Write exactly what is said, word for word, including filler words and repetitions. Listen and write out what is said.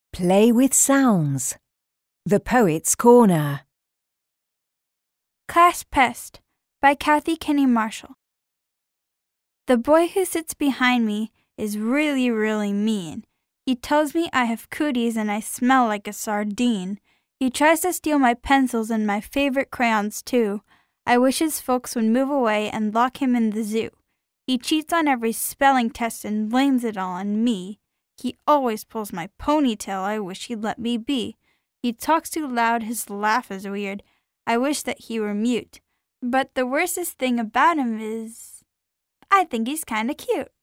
Play with sounds. The Poet's Corner. Class Pest by Kathy Kinney Marshall. The boy who sits behind me is really, really mean. He tells me I have cooties and I smell like a sardine. He tries to steal my pencils and my favorite crayons too. I wish his folks would move away and lock him in the zoo. He cheats on every spelling test and blames it all on me. He always pulls my ponytail. I wish he'd let me be. He talks too loud. His laugh is weird. I wish that he were mute. But the worstest thing about him is I think he's kinda cute.